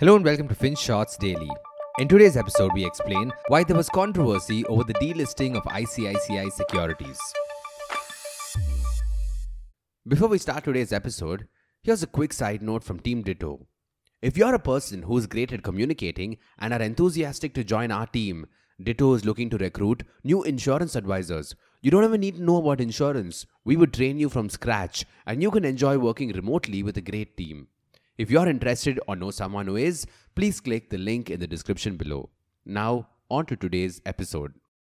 Hello and welcome to FinShots Daily. In today's episode, we explain why there was controversy over the delisting of ICICI Securities. Before we start today's episode, here's a quick side note from Team Ditto. If you're a person who's great at communicating and are enthusiastic to join our team, Ditto is looking to recruit new insurance advisors. You don't even need to know about insurance. We would train you from scratch and you can enjoy working remotely with a great team. If you're interested or know someone who is, please click the link in the description below. Now, on to today's episode.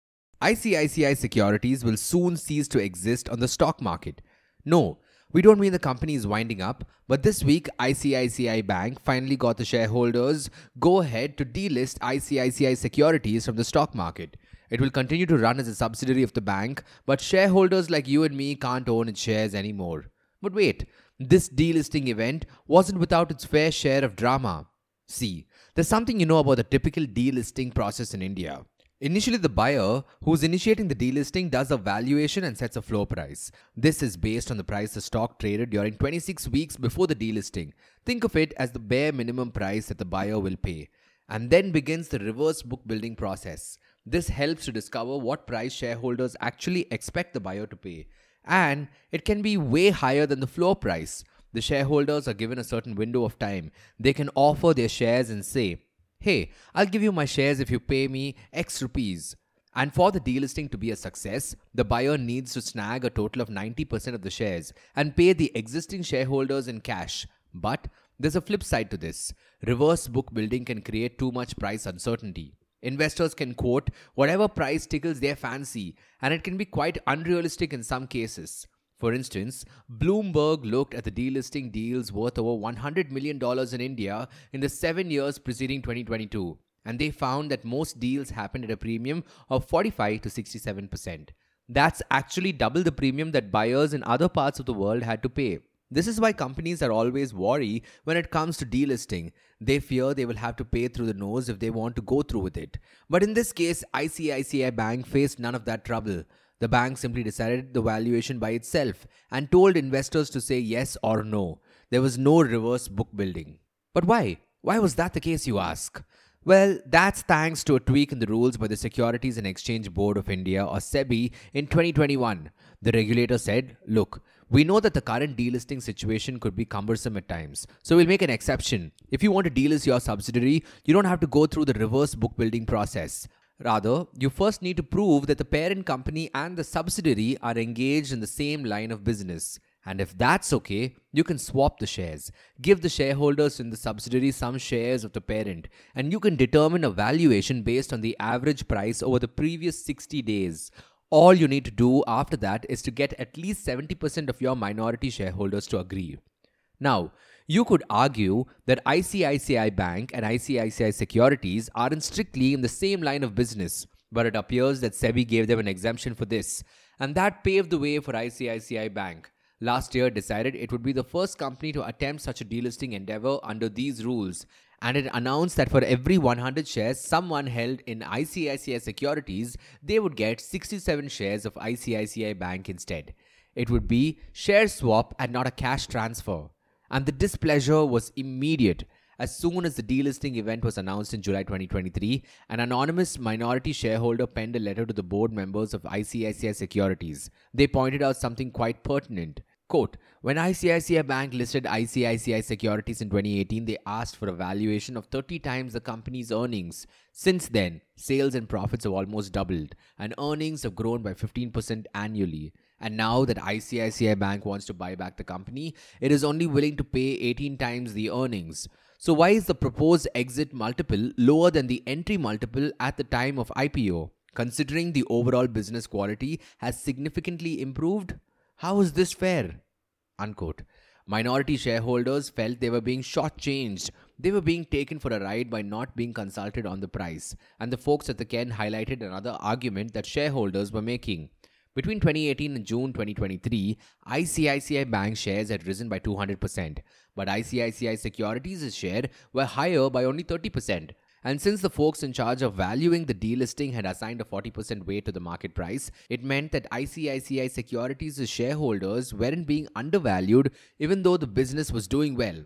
ICICI Securities will soon cease to exist on the stock market. No, we don't mean the company is winding up, but this week ICICI Bank finally got the shareholders go ahead to delist ICICI Securities from the stock market. It will continue to run as a subsidiary of the bank, but shareholders like you and me can't own its shares anymore. But wait, this delisting event wasn't without its fair share of drama. See, there's something you know about the typical delisting process in India. Initially, the buyer who's initiating the delisting does a valuation and sets a floor price. This is based on the price the stock traded during 26 weeks before the delisting. Think of it as the bare minimum price that the buyer will pay. And then begins the reverse book building process. This helps to discover what price shareholders actually expect the buyer to pay. And it can be way higher than the floor price. The shareholders are given a certain window of time. They can offer their shares and say, hey, I'll give you my shares if you pay me X rupees. And for the delisting to be a success, the buyer needs to snag a total of 90% of the shares and pay the existing shareholders in cash. But there's a flip side to this. Reverse book building can create too much price uncertainty. Investors can quote whatever price tickles their fancy, and it can be quite unrealistic in some cases. For instance, Bloomberg looked at the delisting deals worth over $100 million in India in the 7 years preceding 2022, and they found that most deals happened at a premium of 45 to 67%. That's actually double the premium that buyers in other parts of the world had to pay. This is why companies are always wary when it comes to delisting. They fear they will have to pay through the nose if they want to go through with it. But in this case, ICICI Bank faced none of that trouble. The bank simply decided the valuation by itself and told investors to say yes or no. There was no reverse book building. But why? Why was that the case, you ask? Well, that's thanks to a tweak in the rules by the Securities and Exchange Board of India or SEBI in 2021. The regulator said, look, we know that the current delisting situation could be cumbersome at times, so we'll make an exception. If you want to delist your subsidiary, you don't have to go through the reverse book building process. Rather, you first need to prove that the parent company and the subsidiary are engaged in the same line of business. And if that's okay, you can swap the shares. Give the shareholders in the subsidiary some shares of the parent, and you can determine a valuation based on the average price over the previous 60 days. All you need to do after that is to get at least 70% of your minority shareholders to agree. Now, you could argue that ICICI Bank and ICICI Securities aren't strictly in the same line of business, but it appears that SEBI gave them an exemption for this, and that paved the way for ICICI Bank. Last year decided it would be the first company to attempt such a delisting endeavor under these rules, and it announced that for every 100 shares someone held in ICICI Securities, they would get 67 shares of ICICI Bank instead. It would be share swap and not a cash transfer. And the displeasure was immediate. As soon as the delisting event was announced in July 2023, an anonymous minority shareholder penned a letter to the board members of ICICI Securities. They pointed out something quite pertinent. Quote, when ICICI Bank listed ICICI Securities in 2018, they asked for a valuation of 30 times the company's earnings. Since then, sales and profits have almost doubled, and earnings have grown by 15% annually. And now that ICICI Bank wants to buy back the company, it is only willing to pay 18 times the earnings. So why is the proposed exit multiple lower than the entry multiple at the time of IPO, considering the overall business quality has significantly improved? How is this fair? Unquote. Minority shareholders felt they were being shortchanged. They were being taken for a ride by not being consulted on the price. And the folks at the Ken highlighted another argument that shareholders were making. Between 2018 and June 2023, ICICI Bank shares had risen by 200%, but ICICI Securities' share were higher by only 30%. And since the folks in charge of valuing the delisting had assigned a 40% weight to the market price, it meant that ICICI Securities' shareholders weren't being undervalued even though the business was doing well.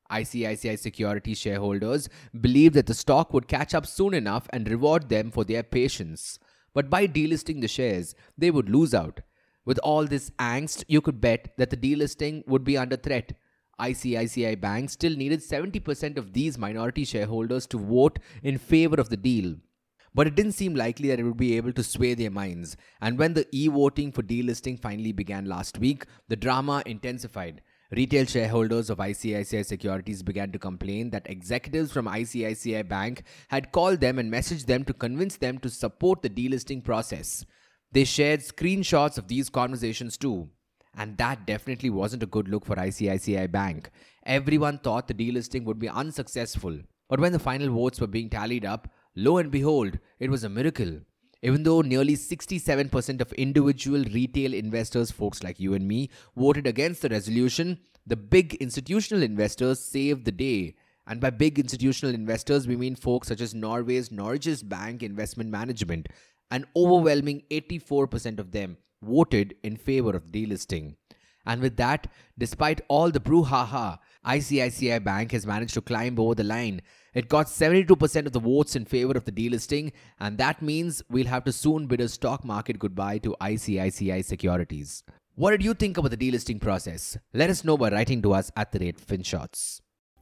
ICICI Securities shareholders believed that the stock would catch up soon enough and reward them for their patience. But by delisting the shares, they would lose out. With all this angst, you could bet that the delisting would be under threat. ICICI Bank still needed 70% of these minority shareholders to vote in favor of the deal. But it didn't seem likely that it would be able to sway their minds. And when the e-voting for delisting finally began last week, the drama intensified. Retail shareholders of ICICI Securities began to complain that executives from ICICI Bank had called them and messaged them to convince them to support the delisting process. They shared screenshots of these conversations too. And that definitely wasn't a good look for ICICI Bank. Everyone thought the delisting would be unsuccessful. But when the final votes were being tallied up, lo and behold, it was a miracle. Even though nearly 67% of individual retail investors, folks like you and me, voted against the resolution, the big institutional investors saved the day. And by big institutional investors, we mean folks such as Norway's Norges Bank Investment Management. An overwhelming 84% of them voted in favor of delisting. And with that, despite all the brouhaha, ICICI Bank has managed to climb over the line. It got 72% of the votes in favor of the delisting, and that means we'll have to soon bid a stock market goodbye to ICICI Securities. What did you think about the delisting process? Let us know by writing to us at @FinShots.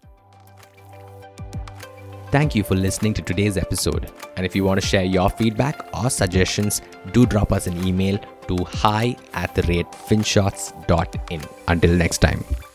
Thank you for listening to today's episode. And if you want to share your feedback or suggestions, do drop us an email to hi@finshots.in. Until next time.